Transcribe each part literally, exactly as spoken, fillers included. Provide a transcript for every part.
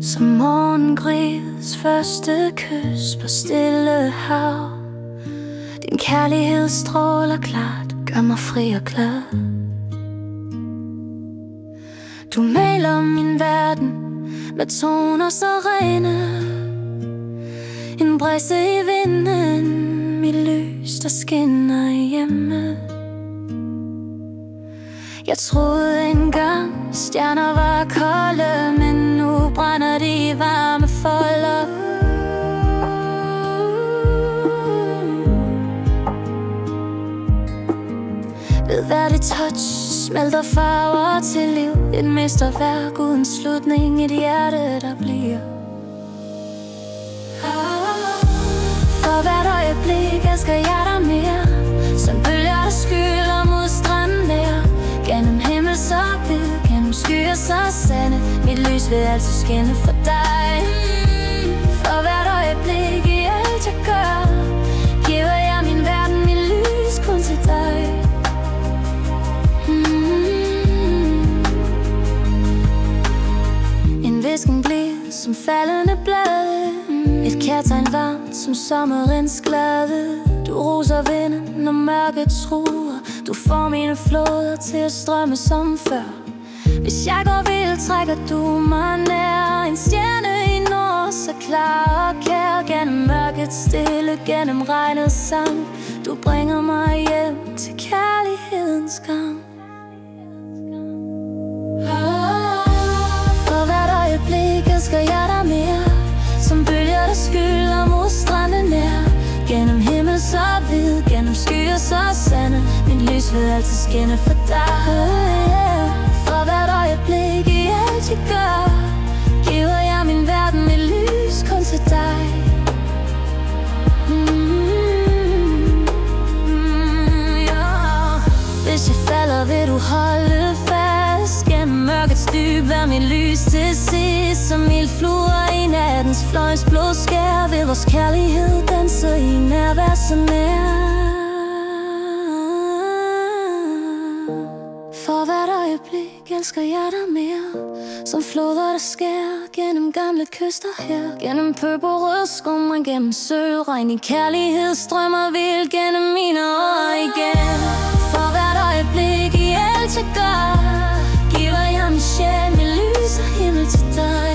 Som morgengris første kys på stille hav. Din kærlighed stråler klart, gør mig fri og glad. Du maler min verden med toner så rene. En brise i vinden, mit lys der skinner hjemme. Jeg troede engang stjerner var kolde, men nu brænder de i varme folder. Ved hvert et touch smelter farver til liv. Et mesterværk uden slutning, et hjerte der bliver. For hvert øjeblik elsker jeg dig mere. Som bølger der skylder mod stranden nær. Gennem himmel så hvid, gennem skyer så sande. Mit lys vil altid skinne for dig. For hvert øjeblik i alt jeg gør, giver jeg min verden, mit lys kun til dig. En hvisken bliver som faldende blade. Et kærtegn varmt som sommerens glade. Du roser vinden, når mørket truer. Du får mine floder til at strømme som før. Hvis jeg går vild, trækker du mig nær. En stjerne i nord, så klar og kær. Gennem mørket stille, gennem regnets sang. Du bringer mig hjem til kærlighedens gang. For hvert øjeblik elsker jeg dig mere. Som bølger der skylder mod stranden nær. Gennem himmel så hvid, gennem skyer så sande. Mit lys vil altid skinne for dig. For hvert øjeblik i alt jeg gør, giver jeg min verden, mit lys kun til dig. mm, mm, yeah. Hvis jeg falder, vil du holde fast. Gennem mørkets dyb er mit lys til sidst. Som ildfluer i nattens fløjens blå skær, vil vores kærlighed danse i nærvær så nær. For hvert øjeblik elsker jeg dig mere. Som floder der skærer gennem gamle kyster her. Gennem purpurrød skumring, gennem sølvregn. Din kærlighed strømmer vildt gennem mine år igen. For hvert øjeblik i alt jeg gør, giver jeg min sjæl, mit lys og himmel til dig.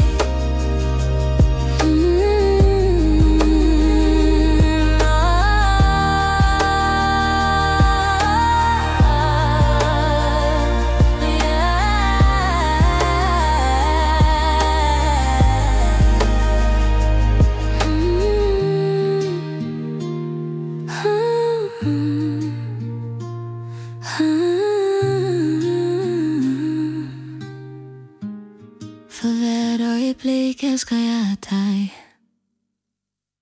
For hvert øjeblik elsker jeg dig.